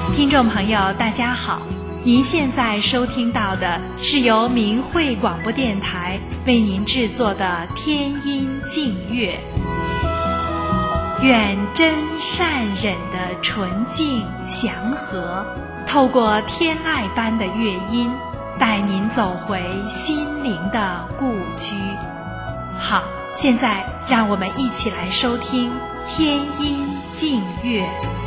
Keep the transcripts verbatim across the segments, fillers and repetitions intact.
听众朋友大家好，您现在收听到的是由明慧广播电台为您制作的天音净乐。愿真善忍的纯净祥和，透过天籁般的乐音，带您走回心灵的故居。好，现在让我们一起来收听天音净乐。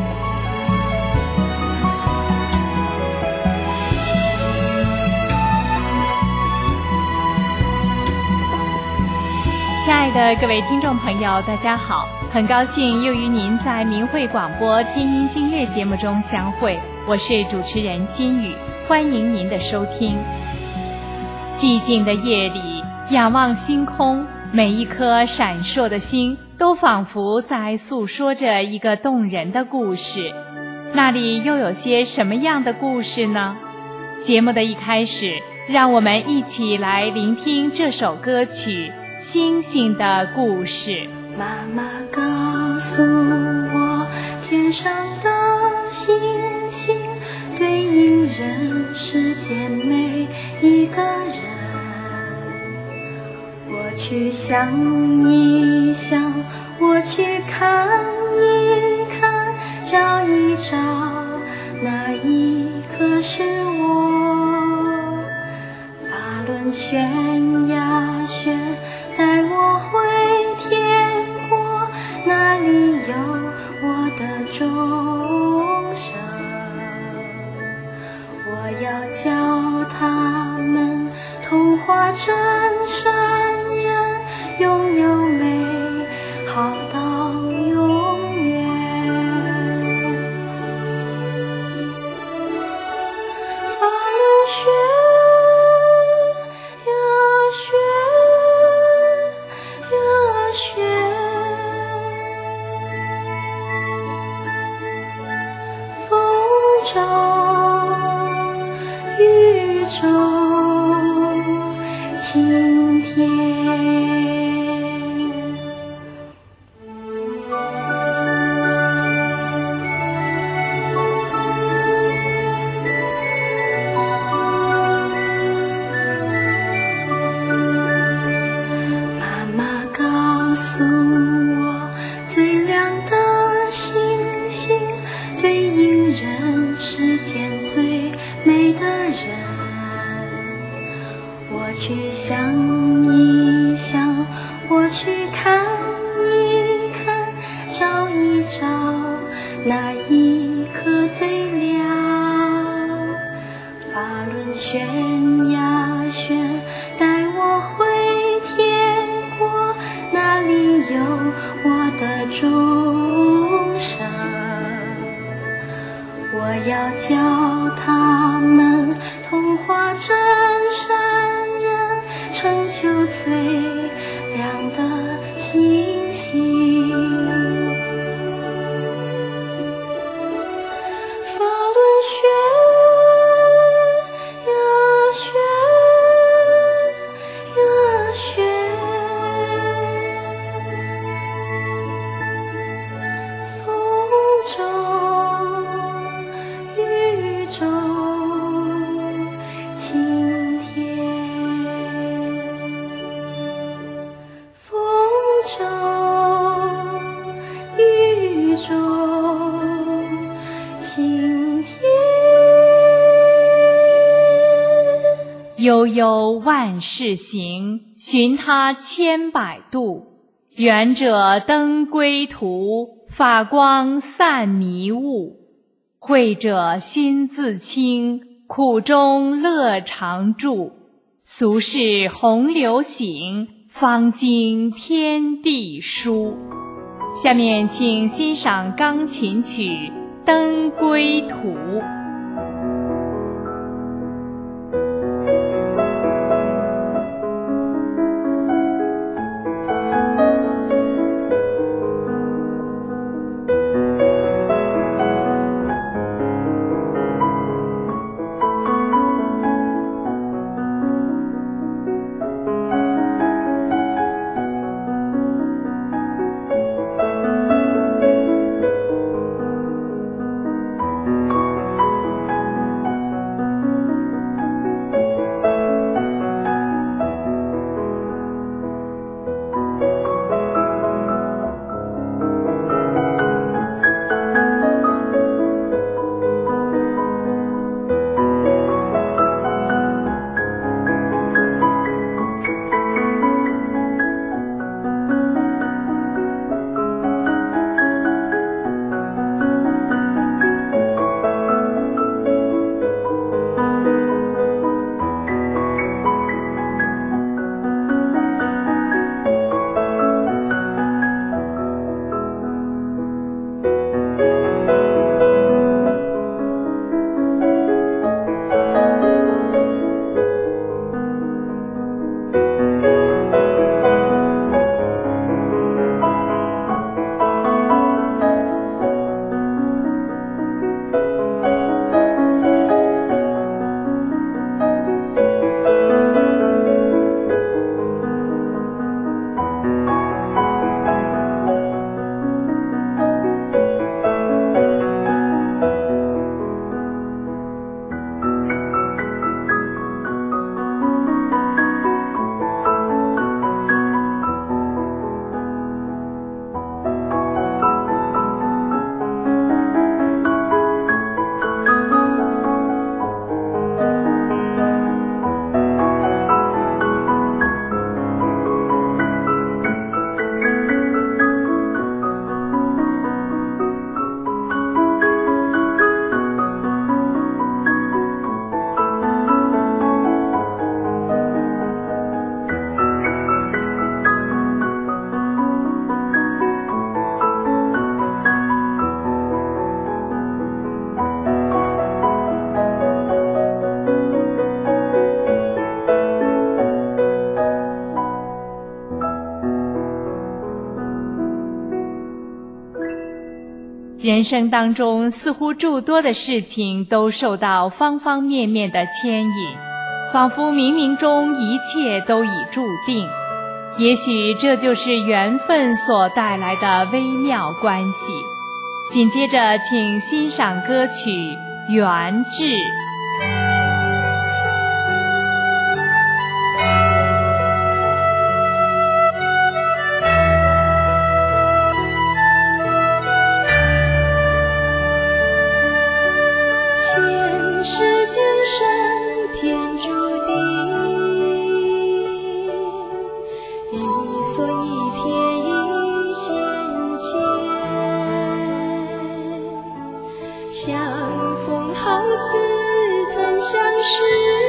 亲爱的各位听众朋友大家好，很高兴又与您在明慧广播天音净乐节目中相会，我是主持人心雨，欢迎您的收听。寂静的夜里，仰望星空，每一颗闪烁的星都仿佛在诉说着一个动人的故事。那里又有些什么样的故事呢？节目的一开始，让我们一起来聆听这首歌曲《星星的故事》。 妈妈告诉我，天上的星星对应人世间每一个人。我去想一想，我去看一看，找一找，那一刻是我。法轮旋呀旋，带我回天国，那里有我的众生。我要教他们同化真善人，拥有美好到永远。法轮旋晴天。妈妈告诉我，最亮的星星对应人世间最美的人。我去想一想，我去看一看，找一找，那一颗最亮。法轮旋呀旋，带我回天国，那里有我的众生。我要教他们同化真善人，成就最亮的星星。法轮旋呀旋呀旋，风中雨中晴天，风中雨中晴天。 悠悠万事行，寻他千百度。圆者登归途，法光散迷雾。慧者心自清，苦中乐常驻。俗世洪流行，方经天地书。下面请欣赏钢琴曲《登归途》。 人生当中似乎诸多的事情都受到方方面面的牵引，仿佛冥冥中一切都已注定。也许这就是缘分所带来的微妙关系。紧接着请欣赏歌曲《缘至》。 前世今生天注定，一所一瞥一线牵，相逢好似曾相识，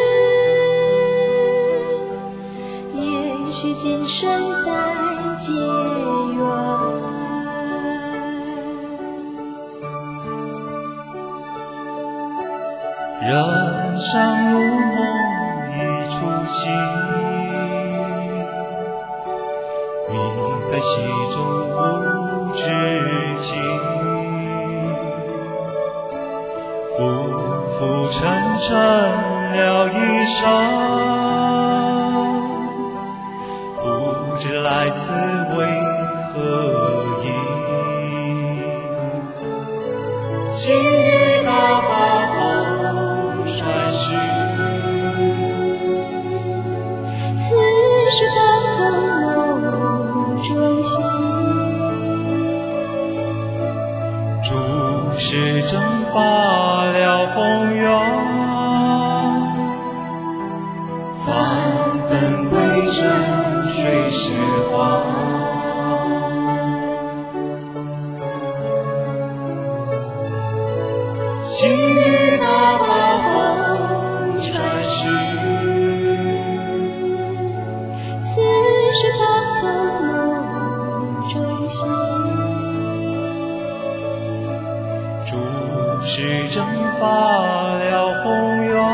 也许今生再结缘。 人生如梦一出戏，你在戏中不知情，浮浮沉沉了一生，不知来此为何意。今日大法红传世， 此时方从梦中醒， 诸事正发了宏愿，返本归真随时还。今日大法红传世， 此时方从梦中醒， 诸事正发了宏愿，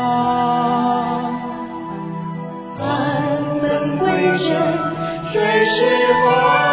返本归真随时还。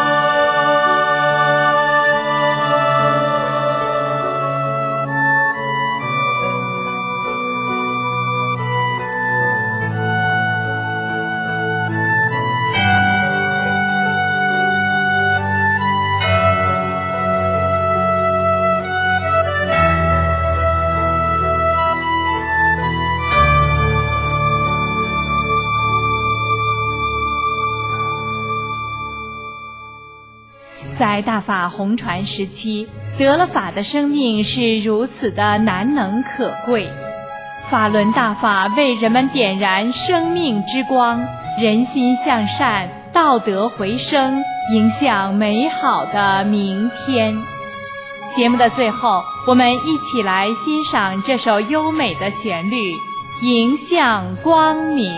在大法红传时期，得了法的生命是如此的难能可贵。法轮大法为人们点燃生命之光，人心向善，道德回升，迎向美好的明天。节目的最后，我们一起来欣赏这首优美的旋律，迎向光明。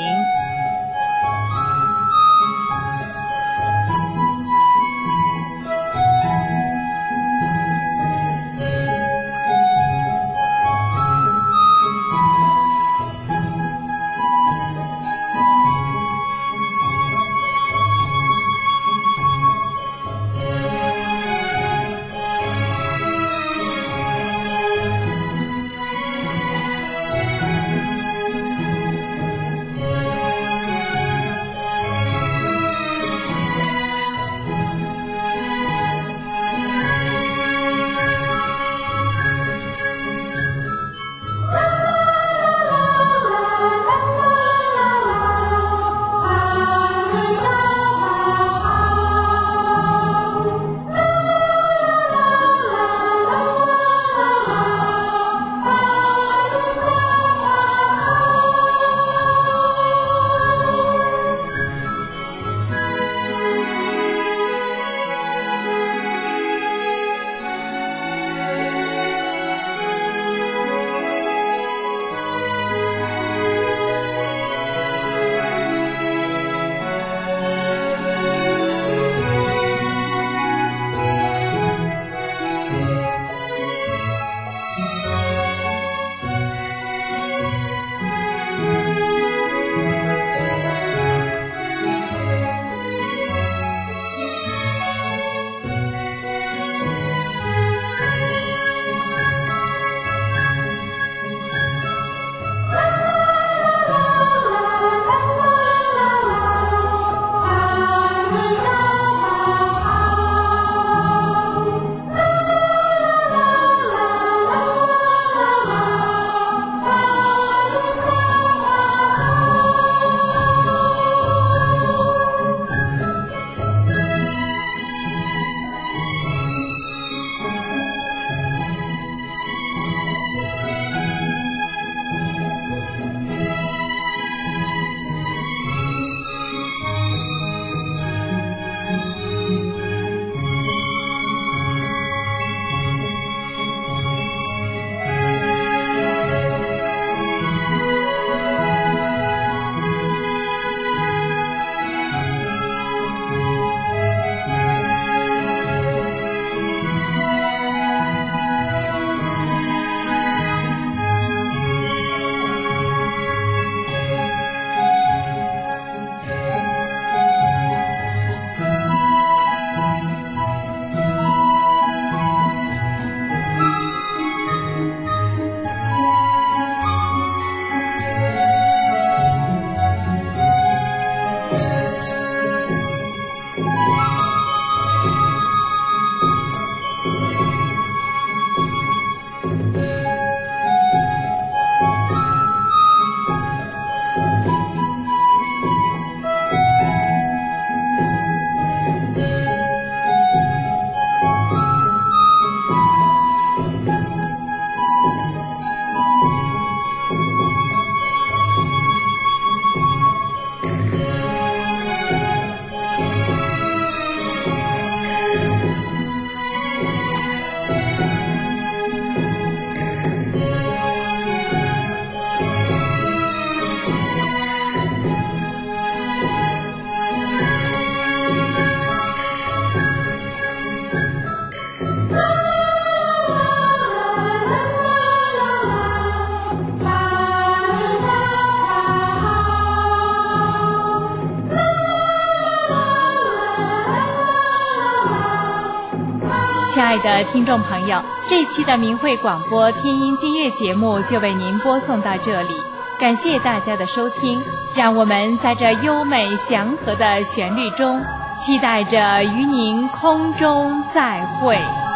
爱的听众朋友，这一期的明慧广播天音金乐节目就为您播送到这里，感谢大家的收听，让我们在这优美祥和的旋律中，期待着与您空中再会。